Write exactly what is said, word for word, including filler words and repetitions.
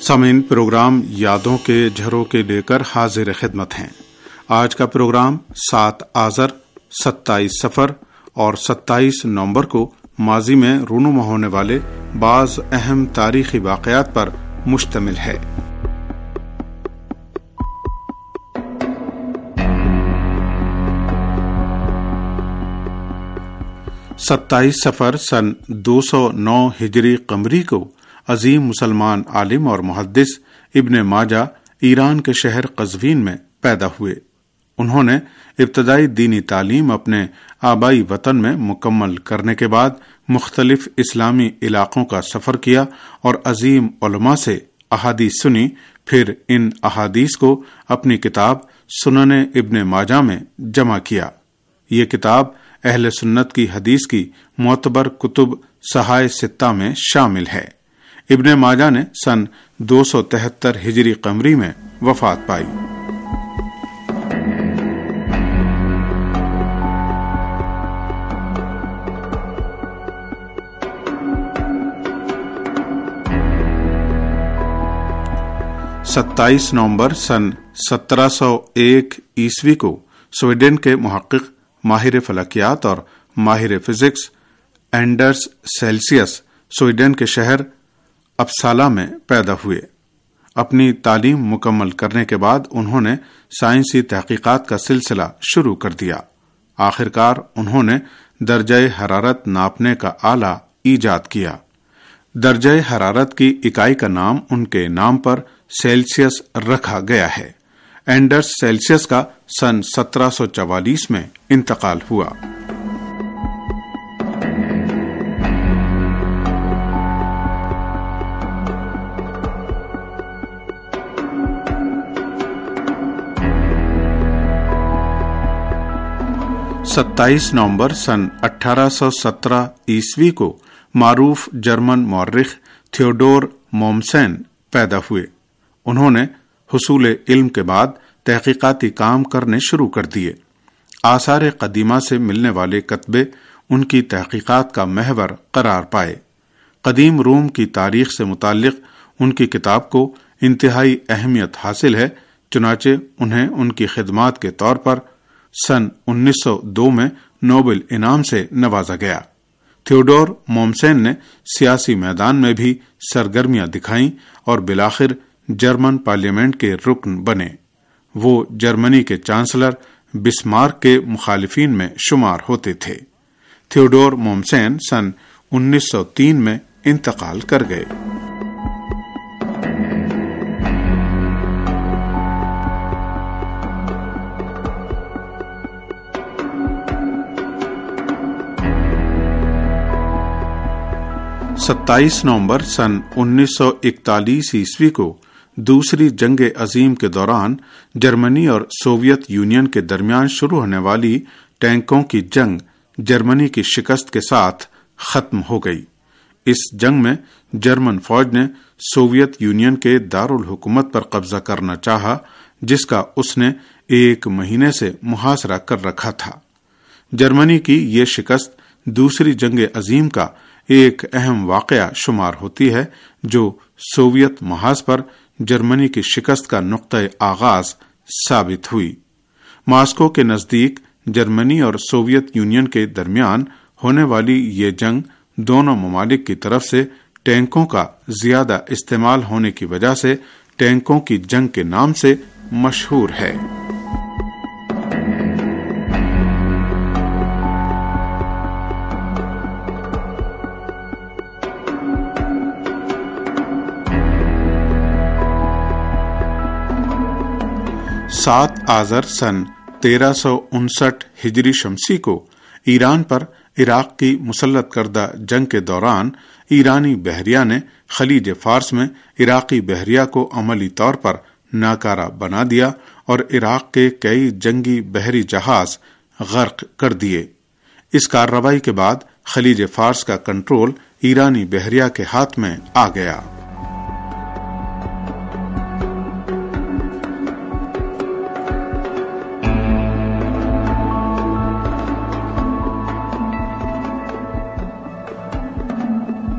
سامعین، پروگرام یادوں کے جھروکے لے کر حاضر خدمت ہیں۔ آج کا پروگرام سات آذر، ستائیس صفر اور ستائیس نومبر کو ماضی میں رونما ہونے والے بعض اہم تاریخی واقعات پر مشتمل ہے۔ ستائیس صفر سن دو سو نو ہجری قمری کو عظیم مسلمان عالم اور محدث ابن ماجہ ایران کے شہر قزوین میں پیدا ہوئے۔ انہوں نے ابتدائی دینی تعلیم اپنے آبائی وطن میں مکمل کرنے کے بعد مختلف اسلامی علاقوں کا سفر کیا اور عظیم علماء سے احادیث سنی، پھر ان احادیث کو اپنی کتاب سنن ابن ماجہ میں جمع کیا۔ یہ کتاب اہل سنت کی حدیث کی معتبر کتب صحائح ستہ میں شامل ہے۔ ابن ماجہ نے سن دو سو تہتر ہجری قمری میں وفات پائی۔ ستائیس نومبر سن سترہ سو ایک عیسوی کو سویڈن کے محقق، ماہر فلکیات اور ماہر فزکس اینڈرس سیلسیس سویڈن کے شہر اپسالا میں پیدا ہوئے۔ اپنی تعلیم مکمل کرنے کے بعد انہوں نے سائنسی تحقیقات کا سلسلہ شروع کر دیا۔ آخرکار انہوں نے درجہ حرارت ناپنے کا آلہ ایجاد کیا۔ درجہ حرارت کی اکائی کا نام ان کے نام پر سیلسیس رکھا گیا ہے۔ اینڈرس سیلسیس کا سن سترہ سو چوالیس میں انتقال ہوا۔ ستائیس نومبر سن اٹھارہ سو سترہ عیسوی کو معروف جرمن مورخ تھیوڈور مومسین پیدا ہوئے۔ انہوں نے حصول علم کے بعد تحقیقاتی کام کرنے شروع کر دیے۔ آثار قدیمہ سے ملنے والے کتبے ان کی تحقیقات کا محور قرار پائے۔ قدیم روم کی تاریخ سے متعلق ان کی کتاب کو انتہائی اہمیت حاصل ہے، چنانچہ انہیں ان کی خدمات کے طور پر سن انیس سو دو میں نوبل انعام سے نوازا گیا۔ تھیوڈور مومسین نے سیاسی میدان میں بھی سرگرمیاں دکھائیں اور بالآخر جرمن پارلیمنٹ کے رکن بنے۔ وہ جرمنی کے چانسلر بسمارک کے مخالفین میں شمار ہوتے تھے۔ تھیوڈور مومسین سن انیس سو تین میں انتقال کر گئے۔ ستائیس نومبر سن انیس سو اکتالیس عیسوی کو دوسری جنگ عظیم کے دوران جرمنی اور سوویت یونین کے درمیان شروع ہونے والی ٹینکوں کی جنگ جرمنی کی شکست کے ساتھ ختم ہو گئی۔ اس جنگ میں جرمن فوج نے سوویت یونین کے دارالحکومت پر قبضہ کرنا چاہا، جس کا اس نے ایک مہینے سے محاصرہ کر رکھا تھا۔ جرمنی کی یہ شکست دوسری جنگ عظیم کا ایک اہم واقعہ شمار ہوتی ہے، جو سوویت محاذ پر جرمنی کی شکست کا نقطہ آغاز ثابت ہوئی۔ ماسکو کے نزدیک جرمنی اور سوویت یونین کے درمیان ہونے والی یہ جنگ دونوں ممالک کی طرف سے ٹینکوں کا زیادہ استعمال ہونے کی وجہ سے ٹینکوں کی جنگ کے نام سے مشہور ہے۔ سات آذر سن تیرہ سو انسٹھ ہجری شمسی کو ایران پر عراق کی مسلط کردہ جنگ کے دوران ایرانی بحریہ نے خلیج فارس میں عراقی بحریہ کو عملی طور پر ناکارہ بنا دیا اور عراق کے کئی جنگی بحری جہاز غرق کر دیے۔ اس کارروائی کے بعد خلیج فارس کا کنٹرول ایرانی بحریہ کے ہاتھ میں آ گیا۔